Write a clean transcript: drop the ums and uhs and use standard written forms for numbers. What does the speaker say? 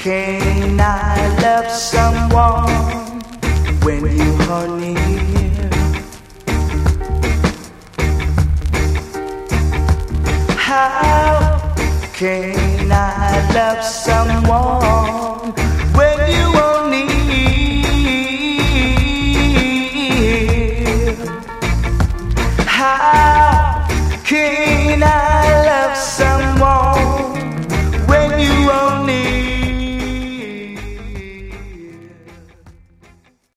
Can I love someone when you are near? How can I love someone